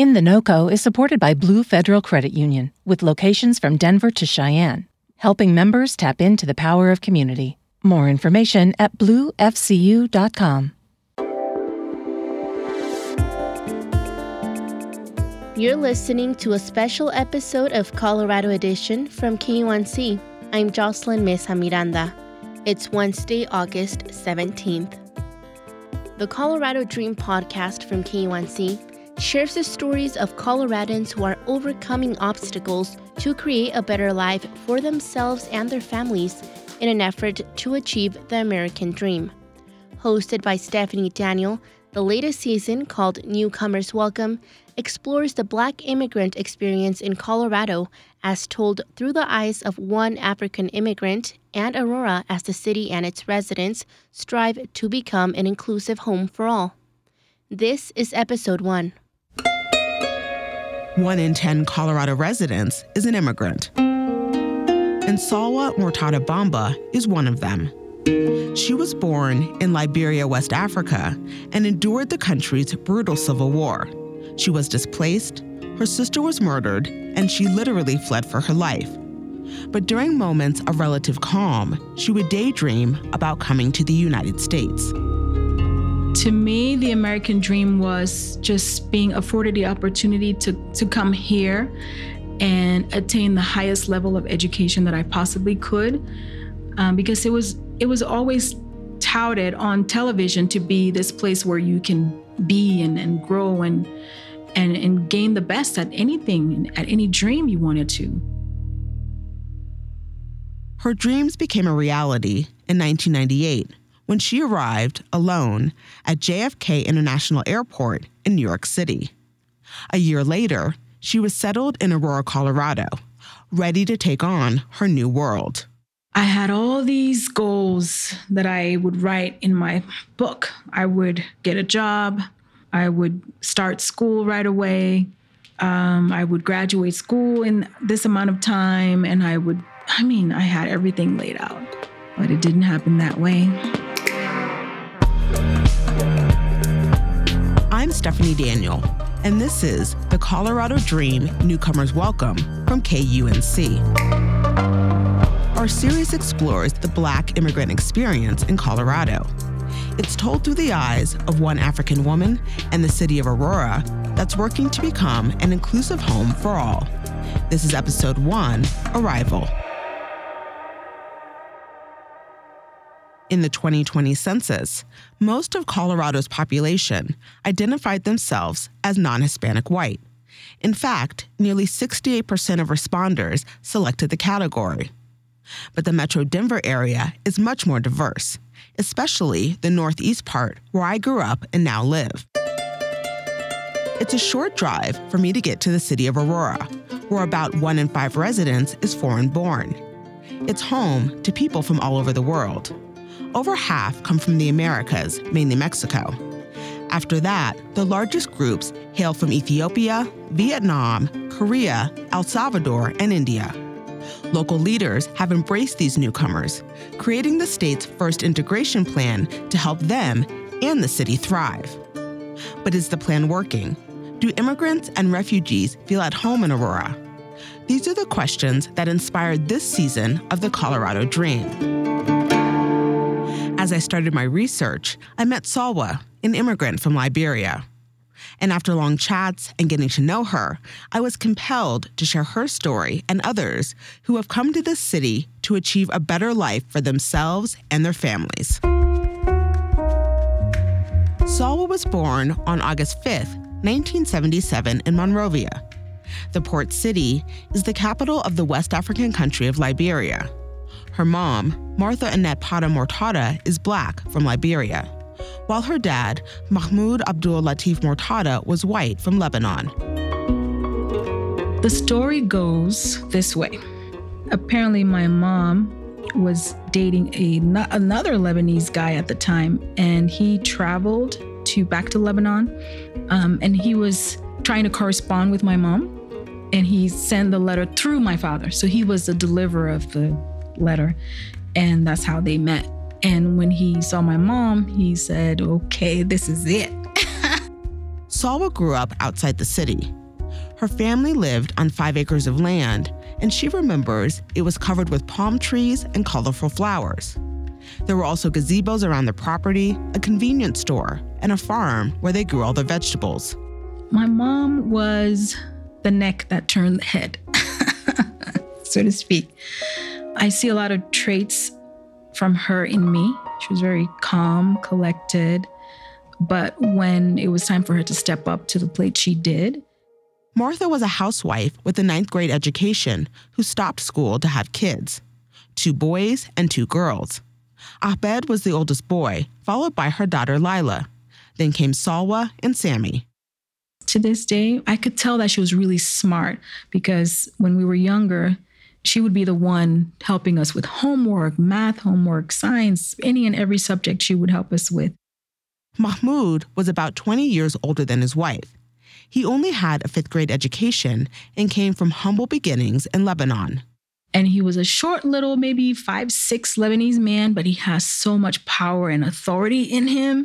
In the NOCO is supported by Blue Federal Credit Union, with locations from Denver to Cheyenne, helping members tap into the power of community. More information at bluefcu.com. You're listening to a special episode of Colorado Edition from KUNC. I'm Jocelyn Mesa Miranda. It's Wednesday, August 17th. The Colorado Dream podcast from KUNC shares the stories of Coloradans who are overcoming obstacles to create a better life for themselves and their families in an effort to achieve the American dream. Hosted by Stephanie Daniel, the latest season, called Newcomers Welcome, explores the Black immigrant experience in Colorado as told through the eyes of one African immigrant and Aurora as the city and its residents strive to become an inclusive home for all. This is episode 1. 1 in 10 Colorado residents is an immigrant. And Salwa Mortada Bamba is one of them. She was born in Liberia, West Africa, and endured the country's brutal civil war. She was displaced, her sister was murdered, and she literally fled for her life. But during moments of relative calm, she would daydream about coming to the United States. To me, the American dream was just being afforded the opportunity to come here and attain the highest level of education that I possibly could, because it was always touted on television to be this place where you can be and grow and gain the best at anything, at any dream you wanted to. Her dreams became a reality in 1998 when she arrived alone at JFK International Airport in New York City. A year later, she was settled in Aurora, Colorado, ready to take on her new world. I had all these goals that I would write in my book. I would get a job. I would start school right away. I would graduate school in this amount of time. And I had everything laid out, but it didn't happen that way. I'm Stephanie Daniel, and this is the Colorado Dream Newcomers Welcome from KUNC. Our series explores the Black immigrant experience in Colorado. It's told through the eyes of one African woman and the city of Aurora that's working to become an inclusive home for all. This is episode 1, Arrival. In the 2020 census, most of Colorado's population identified themselves as non-Hispanic white. In fact, nearly 68% of responders selected the category. But the Metro Denver area is much more diverse, especially the northeast part where I grew up and now live. It's a short drive for me to get to the city of Aurora, where about 1 in 5 residents is foreign-born. It's home to people from all over the world. Over half come from the Americas, mainly Mexico. After that, the largest groups hail from Ethiopia, Vietnam, Korea, El Salvador, and India. Local leaders have embraced these newcomers, creating the state's first integration plan to help them and the city thrive. But is the plan working? Do immigrants and refugees feel at home in Aurora? These are the questions that inspired this season of the Colorado Dream. As I started my research, I met Salwa, an immigrant from Liberia. And after long chats and getting to know her, I was compelled to share her story and others who have come to this city to achieve a better life for themselves and their families. Salwa was born on August 5th, 1977 in Monrovia. The port city is the capital of the West African country of Liberia. Her mom, Martha Annette Pata Mortada, is Black from Liberia, while her dad, Mahmoud Abdul Latif Mortada, was white from Lebanon. The story goes this way. Apparently, my mom was dating another Lebanese guy at the time, and he traveled back to Lebanon, and he was trying to correspond with my mom, and he sent the letter through my father. So he was the deliverer of the letter, and that's how they met. And when he saw my mom, he said, okay, this is it. Salwa grew up outside the city. Her family lived on 5 acres of land, and she remembers it was covered with palm trees and colorful flowers. There were also gazebos around the property, a convenience store, and a farm where they grew all their vegetables. My mom was the neck that turned the head, so to speak. I see a lot of traits from her in me. She was very calm, collected, but when it was time for her to step up to the plate, she did. Martha was a housewife with a 9th grade education who stopped school to have kids, 2 boys and 2 girls. Ahmed was the oldest boy, followed by her daughter Lila. Then came Salwa and Sammy. To this day, I could tell that she was really smart because when we were younger, she would be the one helping us with homework, math homework, science, any and every subject she would help us with. Mahmoud was about 20 years older than his wife. He only had a 5th grade education and came from humble beginnings in Lebanon. And he was a short little, maybe 5'6" Lebanese man, but he has so much power and authority in him.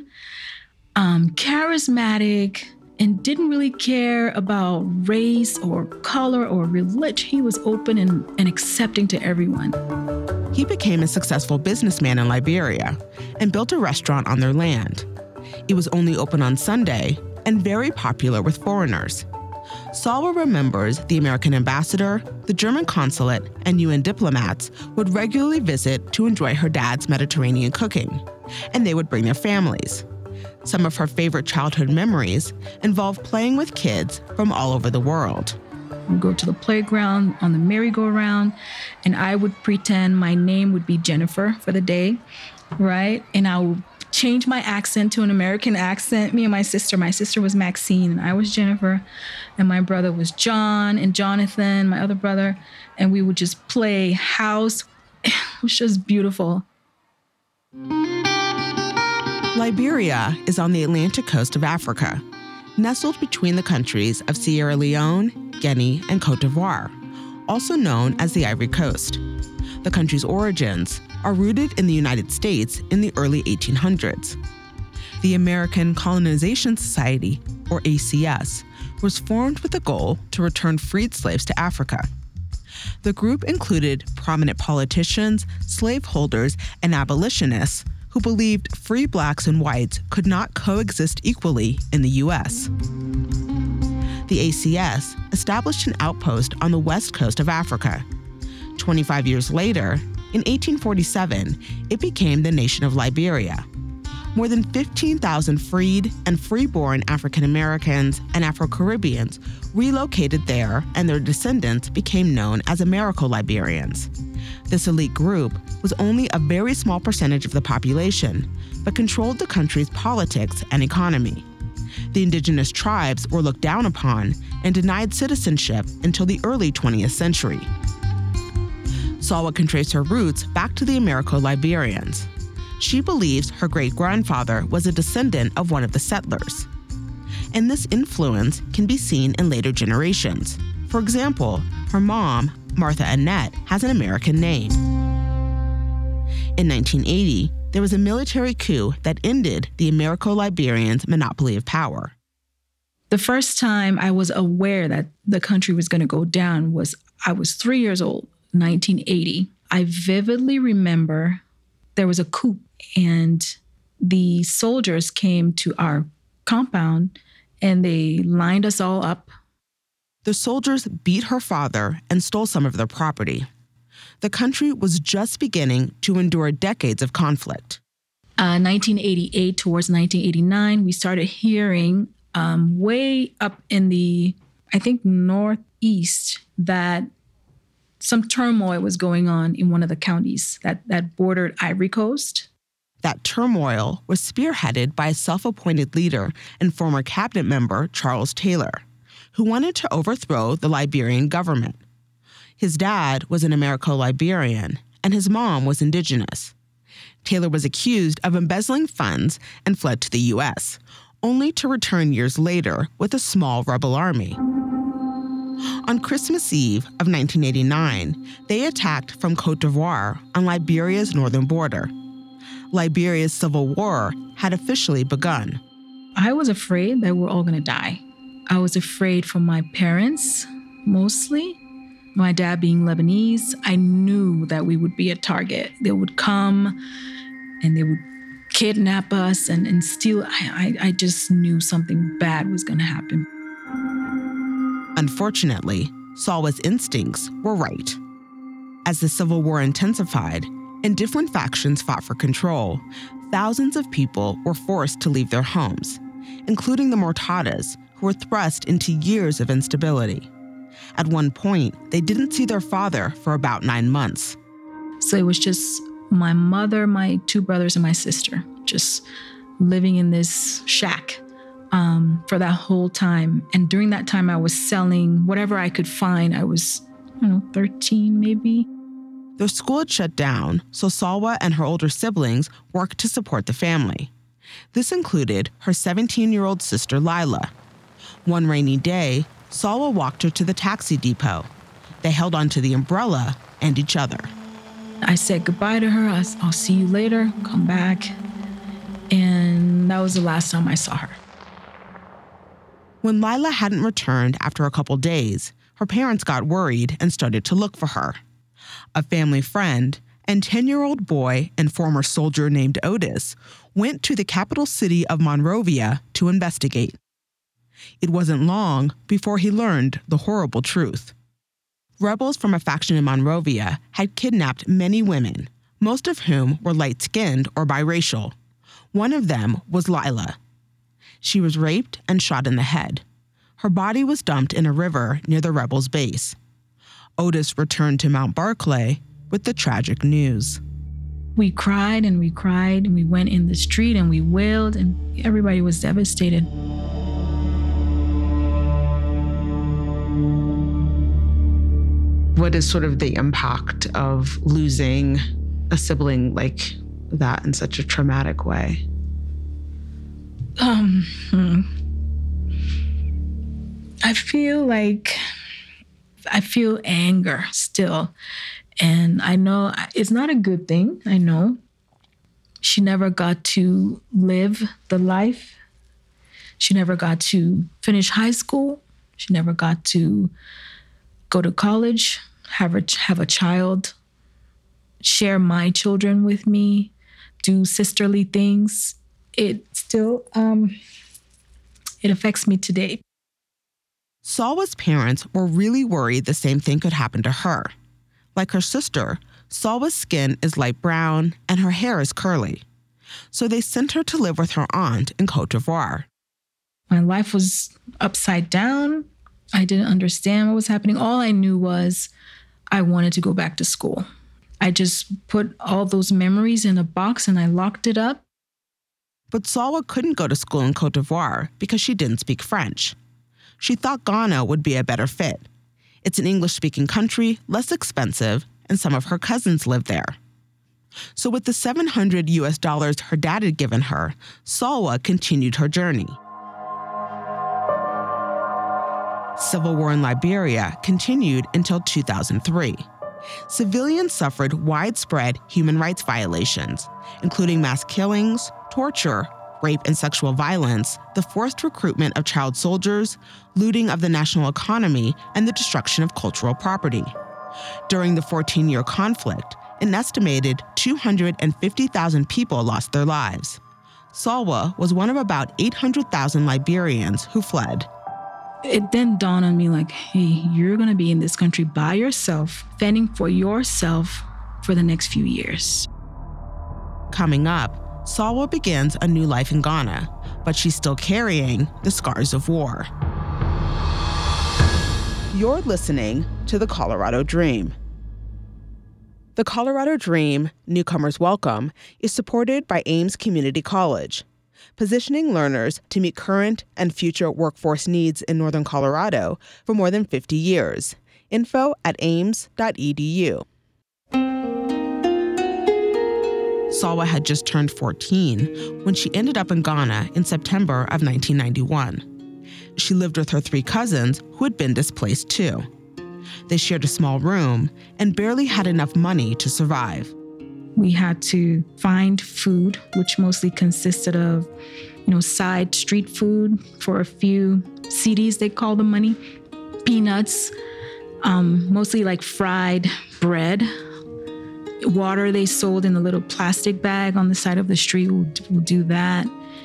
Charismatic, and didn't really care about race or color or religion. He was open and accepting to everyone. He became a successful businessman in Liberia and built a restaurant on their land. It was only open on Sunday and very popular with foreigners. Salwa remembers the American ambassador, the German consulate, and UN diplomats would regularly visit to enjoy her dad's Mediterranean cooking, and they would bring their families. Some of her favorite childhood memories involve playing with kids from all over the world. We'd go to the playground on the merry-go-round, and I would pretend my name would be Jennifer for the day, right? And I would change my accent to an American accent. Me and my sister was Maxine, and I was Jennifer, and my brother was John and Jonathan, my other brother, and we would just play house. It was just beautiful. Liberia is on the Atlantic coast of Africa, nestled between the countries of Sierra Leone, Guinea, and Cote d'Ivoire, also known as the Ivory Coast. The country's origins are rooted in the United States in the early 1800s. The American Colonization Society, or ACS, was formed with the goal to return freed slaves to Africa. The group included prominent politicians, slaveholders, and abolitionists who believed free blacks and whites could not coexist equally in the U.S. The ACS established an outpost on the west coast of Africa. 25 years later, in 1847, it became the nation of Liberia. More than 15,000 freed and free-born African Americans and Afro-Caribbeans relocated there, and their descendants became known as Americo-Liberians. This elite group was only a very small percentage of the population, but controlled the country's politics and economy. The indigenous tribes were looked down upon and denied citizenship until the early 20th century. Salwa can trace her roots back to the Americo-Liberians. She believes her great-grandfather was a descendant of one of the settlers. And this influence can be seen in later generations. For example, her mom, Martha Annette, has an American name. In 1980, there was a military coup that ended the Americo-Liberians' monopoly of power. The first time I was aware that the country was going to go down was I was 3 years old, 1980. I vividly remember there was a coup and the soldiers came to our compound and they lined us all up. The soldiers beat her father and stole some of their property. The country was just beginning to endure decades of conflict. 1988 towards 1989, we started hearing way up in the, I think, northeast that some turmoil was going on in one of the counties that bordered Ivory Coast. That turmoil was spearheaded by a self-appointed leader and former cabinet member, Charles Taylor, who wanted to overthrow the Liberian government. His dad was an Americo-Liberian, and his mom was indigenous. Taylor was accused of embezzling funds and fled to the U.S., only to return years later with a small rebel army. On Christmas Eve of 1989, they attacked from Cote d'Ivoire on Liberia's northern border. Liberia's civil war had officially begun. I was afraid that we're all going to die. I was afraid for my parents, mostly. My dad being Lebanese, I knew that we would be a target. They would come and they would kidnap us and steal. I just knew something bad was going to happen. Unfortunately, Salwa's instincts were right. As the Civil War intensified and different factions fought for control, thousands of people were forced to leave their homes, including the Mortadas, who were thrust into years of instability. At one point, they didn't see their father for about 9 months. So it was just my mother, my 2 brothers, and my sister, just living in this shack for that whole time. And during that time, I was selling whatever I could find. I was, 13 maybe. Their school had shut down, so Salwa and her older siblings worked to support the family. This included her 17-year-old sister, Lila. One rainy day, Salwa walked her to the taxi depot. They held onto the umbrella and each other. I said goodbye to her. I'll see you later. Come back. And that was the last time I saw her. When Lila hadn't returned after a couple days, her parents got worried and started to look for her. A family friend and 10-year-old boy and former soldier named Otis went to the capital city of Monrovia to investigate. It wasn't long before he learned the horrible truth. Rebels from a faction in Monrovia had kidnapped many women, most of whom were light-skinned or biracial. One of them was Lila. She was raped and shot in the head. Her body was dumped in a river near the rebels' base. Otis returned to Mount Barclay with the tragic news. We cried and we cried, and we went in the street and we wailed, and everybody was devastated. What is sort of the impact of losing a sibling like that in such a traumatic way? I feel anger still. And I know it's not a good thing. I know she never got to live the life. She never got to finish high school. She never got to go to college, have a child, share my children with me, do sisterly things. It still, it affects me today. Salwa's parents were really worried the same thing could happen to her. Like her sister, Salwa's skin is light brown and her hair is curly. So they sent her to live with her aunt in Côte d'Ivoire. My life was upside down. I didn't understand what was happening. All I knew was I wanted to go back to school. I just put all those memories in a box and I locked it up. But Salwa couldn't go to school in Côte d'Ivoire because she didn't speak French. She thought Ghana would be a better fit. It's an English-speaking country, less expensive, and some of her cousins live there. So with the $700 her dad had given her, Salwa continued her journey. Civil war in Liberia continued until 2003. Civilians suffered widespread human rights violations, including mass killings, torture, rape and sexual violence, the forced recruitment of child soldiers, looting of the national economy, and the destruction of cultural property. During the 14-year conflict, an estimated 250,000 people lost their lives. Salwa was one of about 800,000 Liberians who fled. It then dawned on me like, hey, you're going to be in this country by yourself, fending for yourself for the next few years. Coming up, Salwa begins a new life in Ghana, but she's still carrying the scars of war. You're listening to The Colorado Dream. The Colorado Dream, Newcomers Welcome, is supported by Ames Community College, positioning learners to meet current and future workforce needs in Northern Colorado for more than 50 years. Info at ames.edu. Salwa had just turned 14 when she ended up in Ghana in September of 1991. She lived with her 3 cousins who had been displaced too. They shared a small room and barely had enough money to survive. We had to find food, which mostly consisted of side street food for a few cedis, they call the money, peanuts, mostly like fried bread. Water they sold in a little plastic bag on the side of the street. We'll do that.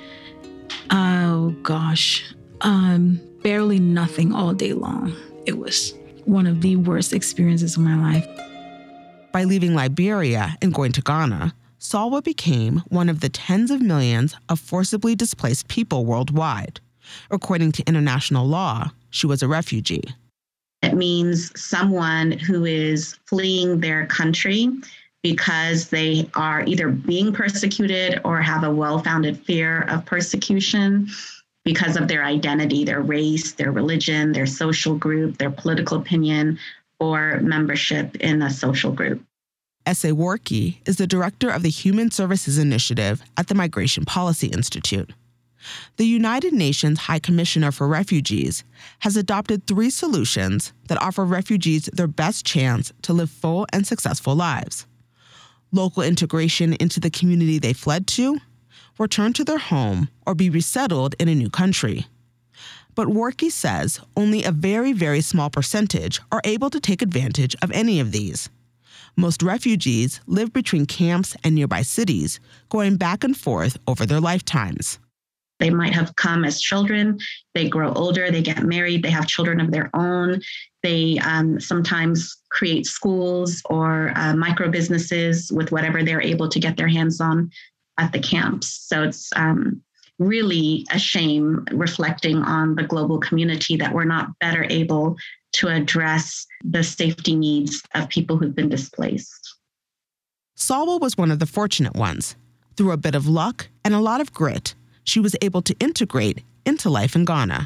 Oh gosh, barely nothing all day long. It was one of the worst experiences of my life. By leaving Liberia and going to Ghana, Salwa became one of the tens of millions of forcibly displaced people worldwide. According to international law, she was a refugee. It means someone who is fleeing their country because they are either being persecuted or have a well-founded fear of persecution because of their identity, their race, their religion, their social group, their political opinion, or membership in a social group. S.A. Warkey is the director of the Human Services Initiative at the Migration Policy Institute. The United Nations High Commissioner for Refugees has adopted 3 solutions that offer refugees their best chance to live full and successful lives: local integration into the community they fled to, return to their home, or be resettled in a new country. But Warkey says only a very, very small percentage are able to take advantage of any of these. Most refugees live between camps and nearby cities, going back and forth over their lifetimes. They might have come as children, they grow older, they get married, they have children of their own. They sometimes create schools or micro businesses with whatever they're able to get their hands on at the camps. So it's really a shame, reflecting on the global community, that we're not better able to address the safety needs of people who've been displaced. Salwa was one of the fortunate ones. Through a bit of luck and a lot of grit, she was able to integrate into life in Ghana.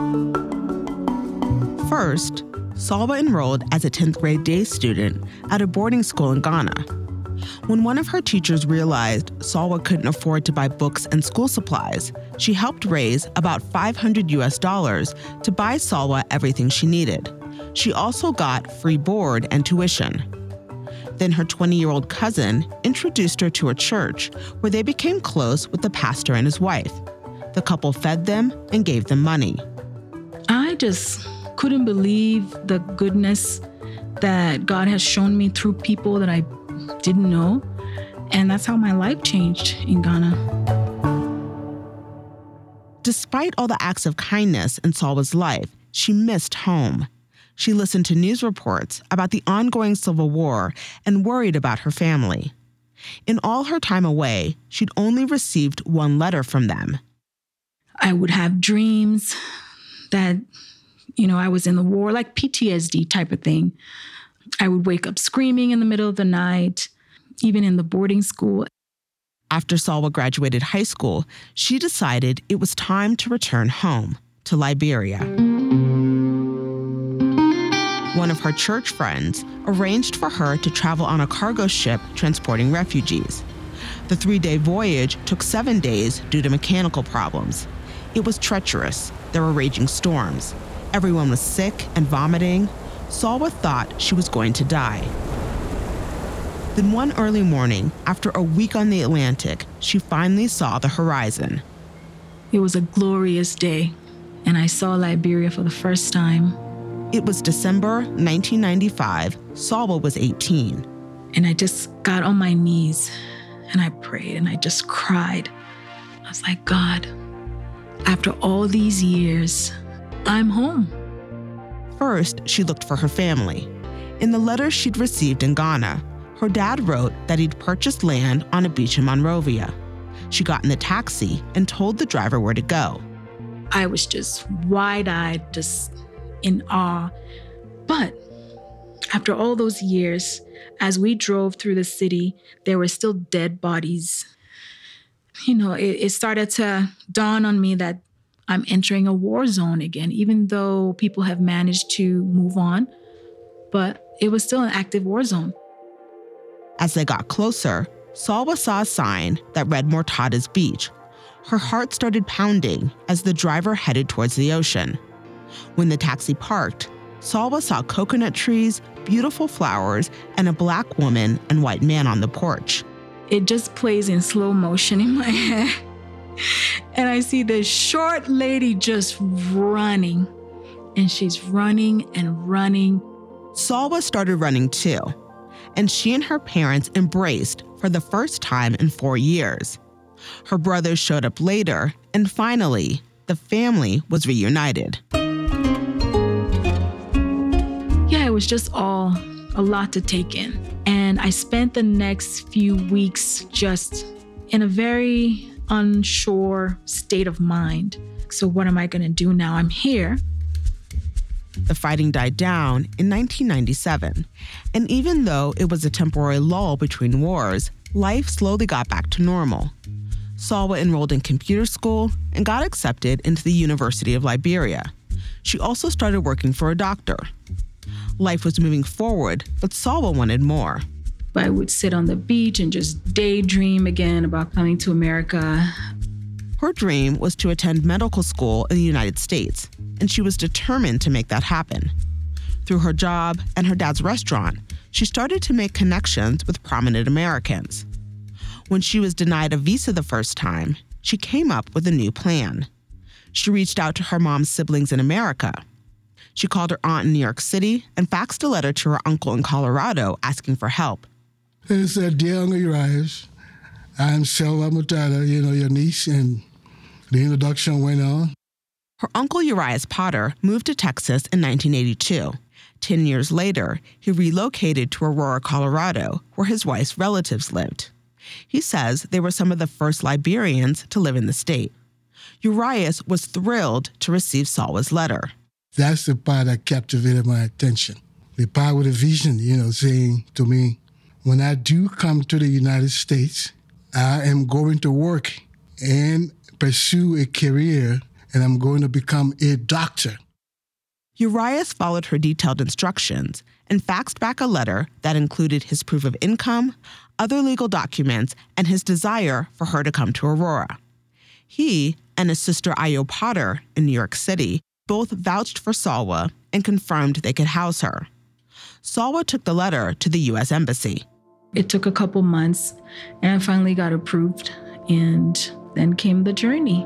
First, Salwa enrolled as a 10th grade day student at a boarding school in Ghana. When one of her teachers realized Salwa couldn't afford to buy books and school supplies, she helped raise about $500 to buy Salwa everything she needed. She also got free board and tuition. Then her 20-year-old cousin introduced her to a church where they became close with the pastor and his wife. The couple fed them and gave them money. I just couldn't believe the goodness that God has shown me through people that I didn't know. And that's how my life changed in Ghana. Despite all the acts of kindness in Salwa's life, she missed home. She listened to news reports about the ongoing civil war and worried about her family. In all her time away, she'd only received one letter from them. I would have dreams that, I was in the war, like PTSD type of thing. I would wake up screaming in the middle of the night, even in the boarding school. After Salwa graduated high school, she decided it was time to return home to Liberia. One of her church friends arranged for her to travel on a cargo ship transporting refugees. The 3-day voyage took 7 days due to mechanical problems. It was treacherous. There were raging storms. Everyone was sick and vomiting. Salwa thought she was going to die. Then one early morning, after a week on the Atlantic, she finally saw the horizon. It was a glorious day, and I saw Liberia for the first time. It was December 1995. Salwa was 18. And I just got on my knees and I prayed and I just cried. I was like, God, after all these years, I'm home. First, she looked for her family. In the letters she'd received in Ghana, her dad wrote that he'd purchased land on a beach in Monrovia. She got in the taxi and told the driver where to go. I was just wide-eyed, just in awe. But after all those years, as we drove through the city, there were still dead bodies. It started to dawn on me that I'm entering a war zone again, even though people have managed to move on, but it was still an active war zone. As they got closer, Salwa saw a sign that read Mortadas Beach. Her heart started pounding as the driver headed towards the ocean. When the taxi parked, Salwa saw coconut trees, beautiful flowers, and a Black woman and white man on the porch. It just plays in slow motion in my head. And I see this short lady just running. And she's running and running. Salwa started running too, and she and her parents embraced for the first time in 4 years. Her brothers showed up later, and finally, the family was reunited. Yeah, it was just all a lot to take in. And I spent the next few weeks just in a very unsure state of mind. So what am I going to do now? I'm here. The fighting died down in 1997, and even though it was a temporary lull between wars, life slowly got back to normal. Salwa enrolled in computer school and got accepted into the University of Liberia. She also started working for a doctor. Life was moving forward, but Salwa wanted more. I would sit on the beach and just daydream again about coming to America. Her dream was to attend medical school in the United States, and she was determined to make that happen. Through her job and her dad's restaurant, she started to make connections with prominent Americans. When she was denied a visa the first time, she came up with a new plan. She reached out to her mom's siblings in America. She called her aunt in New York City and faxed a letter to her uncle in Colorado asking for help. It said, "Dear Uncle Urias, I'm Salwa Mutada, your niece," and the introduction went on. Her uncle Urias Potter moved to Texas in 1982. 10 years later, he relocated to Aurora, Colorado, where his wife's relatives lived. He says they were some of the first Liberians to live in the state. Urias was thrilled to receive Salwa's letter. That's the part that captivated my attention. The part with a vision, saying to me, when I do come to the United States, I am going to work and pursue a career, and I'm going to become a doctor. Urias followed her detailed instructions and faxed back a letter that included his proof of income, other legal documents, and his desire for her to come to Aurora. He and his sister Ayo Potter in New York City both vouched for Salwa and confirmed they could house her. Salwa took the letter to the U.S. Embassy. It took a couple months, and I finally got approved, and then came the journey.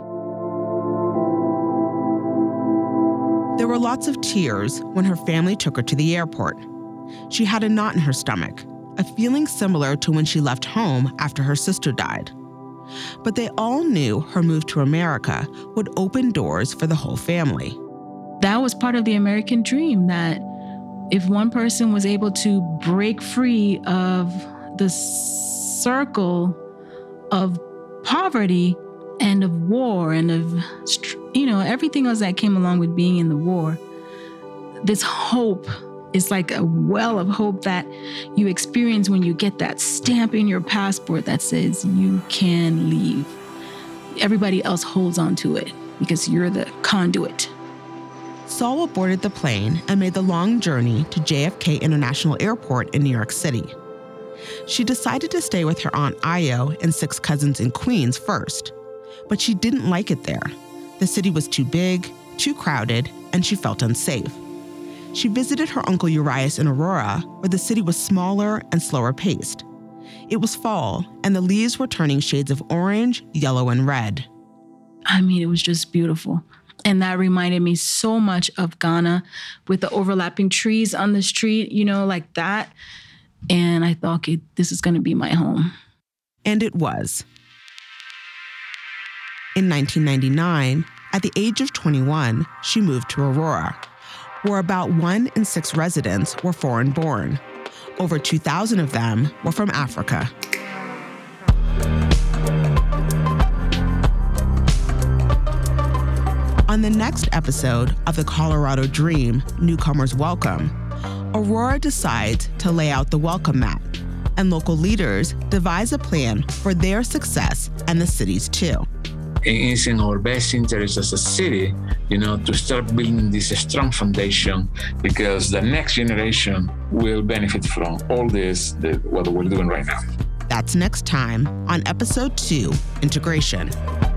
There were lots of tears when her family took her to the airport. She had a knot in her stomach, a feeling similar to when she left home after her sister died. But they all knew her move to America would open doors for the whole family. That was part of the American dream, that if one person was able to break free of the circle of poverty and of war and of, everything else that came along with being in the war, this hope is like a well of hope that you experience when you get that stamp in your passport that says you can leave. Everybody else holds on to it because you're the conduit. Salwa boarded the plane and made the long journey to JFK International Airport in New York City. She decided to stay with her Aunt Ayo and 6 cousins in Queens first, but she didn't like it there. The city was too big, too crowded, and she felt unsafe. She visited her uncle Urias in Aurora, where the city was smaller and slower paced. It was fall, and the leaves were turning shades of orange, yellow, and red. It was just beautiful. And that reminded me so much of Ghana with the overlapping trees on the street, like that. And I thought, okay, this is going to be my home. And it was. In 1999, at the age of 21, she moved to Aurora, where about 1 in 6 residents were foreign-born. Over 2,000 of them were from Africa. On the next episode of The Colorado Dream, Newcomers Welcome, Aurora decides to lay out the welcome mat, and local leaders devise a plan for their success and the city's too. It's in our best interest as a city, to start building this strong foundation, because the next generation will benefit from all this, what we're doing right now. That's next time on Episode 2, Integration.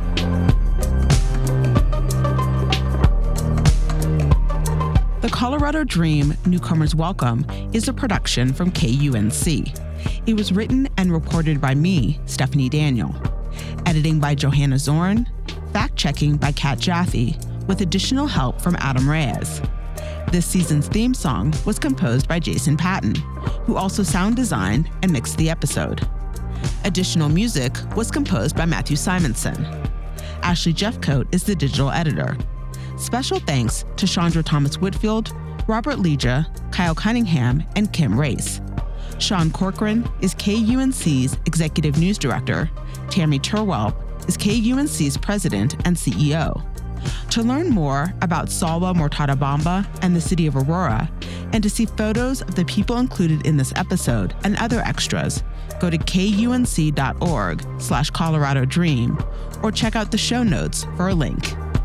The Colorado Dream, Newcomers Welcome is a production from KUNC. It was written and reported by me, Stephanie Daniel. Editing by Johanna Zorn. Fact-checking by Kat Jaffe, with additional help from Adam Reyes. This season's theme song was composed by Jason Patton, who also sound designed and mixed the episode. Additional music was composed by Matthew Simonson. Ashley Jeffcoat is the digital editor. Special thanks to Chandra Thomas Whitfield, Robert Leja, Kyle Cunningham, and Kim Race. Sean Corcoran is KUNC's Executive News Director. Tammy Turwell is KUNC's President and CEO. To learn more about Salwa Mortada-Bamba and the city of Aurora, and to see photos of the people included in this episode and other extras, go to kunc.org/Colorado Dream, or check out the show notes for a link.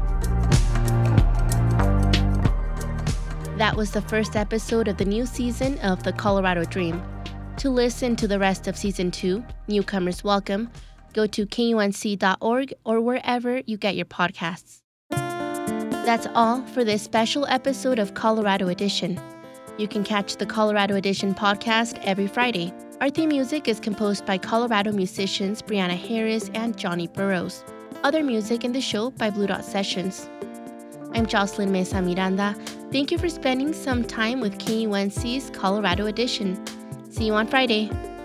That was the first episode of the new season of The Colorado Dream. To listen to the rest of Season 2, Newcomers Welcome, go to kunc.org or wherever you get your podcasts. That's all for this special episode of Colorado Edition. You can catch the Colorado Edition podcast every Friday. Our theme music is composed by Colorado musicians Brianna Harris and Johnny Burrows. Other music in the show by Blue Dot Sessions. I'm Jocelyn Mesa Miranda. Thank you for spending some time with KUNC's Colorado Edition. See you on Friday.